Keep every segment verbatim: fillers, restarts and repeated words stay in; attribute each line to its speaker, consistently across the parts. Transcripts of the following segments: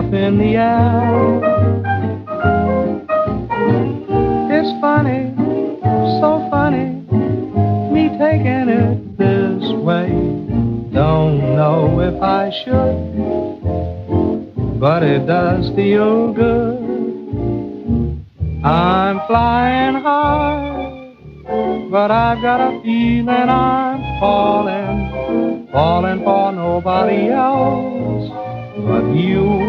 Speaker 1: up in the air. It's funny, so funny, me taking it this way. Don't know if I should, but it does feel good. I'm flying high, but I've got a feeling I'm falling, falling for nobody else but you.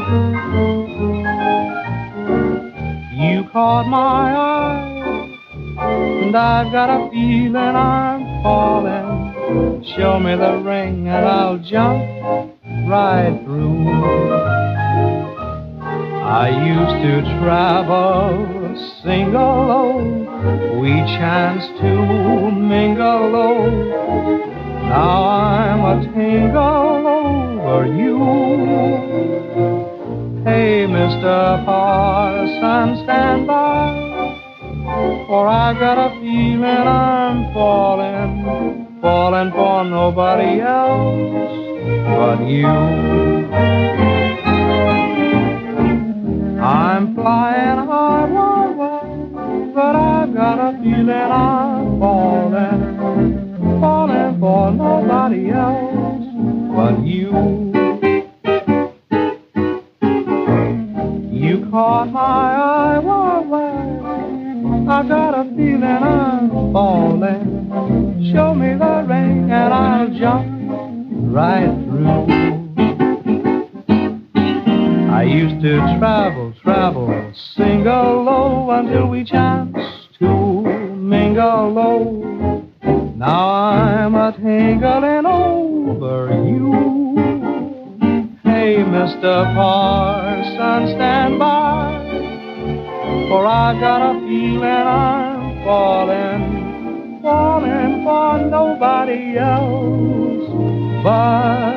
Speaker 1: You caught my eye, and I've got a feeling I'm falling. Show me the ring and I'll jump right through. I used to travel single, oh, we chanced to mingle, oh, now I'm a tingle over you. Hey, Mister Parson, stand by, for I got a feeling I'm falling, falling for nobody else but you. I'm flying high, wide, wide, but I've got a feeling I'm falling, falling for nobody else but you. You caught my eye, wide, wide, I've got a feeling I'm falling. Show me the ring and I'll jump right through. I used to travel, travel, single low until we chanced to mingle low. Now I'm a tingling over you. Hey, Mister Parson, stand by, for I got a feeling I'm falling, falling for nobody else but